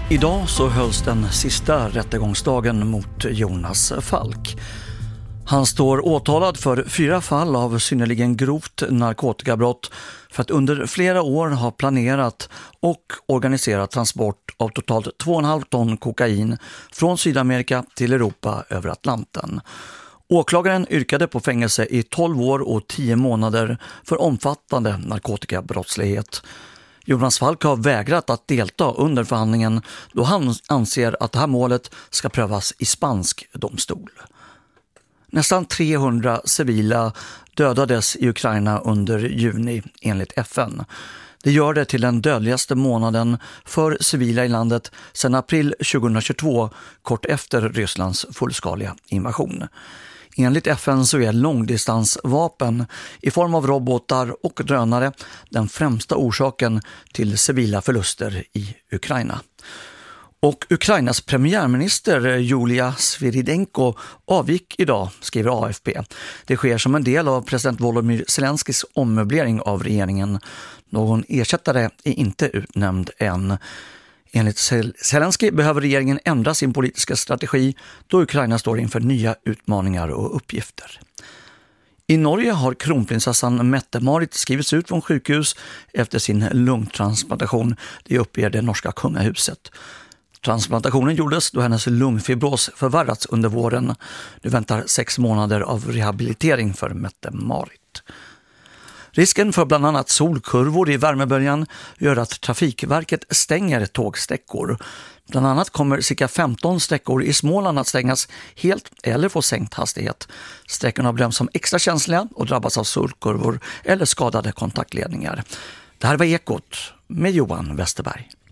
Idag så hölls den sista rättegångsdagen mot Jonas Falk. Han står åtalad för 4 fall av synnerligen grovt narkotikabrott för att under flera år ha planerat och organiserat transport av totalt 2,5 ton kokain från Sydamerika till Europa över Atlanten. Åklagaren yrkade på fängelse i 12 år och 10 månader för omfattande narkotikabrottslighet. Jonas Falk har vägrat att delta under förhandlingen då han anser att det här målet ska prövas i spansk domstol. Nästan 300 civila dödades i Ukraina under juni enligt FN. Det gör det till den dödligaste månaden för civila i landet sedan april 2022, kort efter Rysslands fullskaliga invasion. Enligt FN så är långdistansvapen i form av robotar och drönare den främsta orsaken till civila förluster i Ukraina. Och Ukrainas premiärminister Julia Sviridenko avgick idag, skriver AFP. Det sker som en del av president Volodymyr Zelenskis ommöblering av regeringen. Någon ersättare är inte utnämnd än. Enligt Zelensky behöver regeringen ändra sin politiska strategi då Ukraina står inför nya utmaningar och uppgifter. I Norge har kronprinsessan Mette-Marit skrivits ut från sjukhus efter sin lungtransplantation. Det uppger det norska kungahuset. Transplantationen gjordes då hennes lungfibros förvärrats under våren. Nu väntar 6 månader av rehabilitering för Mette-Marit. Risken för bland annat solkurvor i värmeböljan gör att Trafikverket stänger tågsträckor. Bland annat kommer cirka 15 sträckor i Småland att stängas helt eller få sänkt hastighet. Sträckorna bedöms som extra känsliga och drabbas av solkurvor eller skadade kontaktledningar. Det här var Ekot med Johan Westerberg.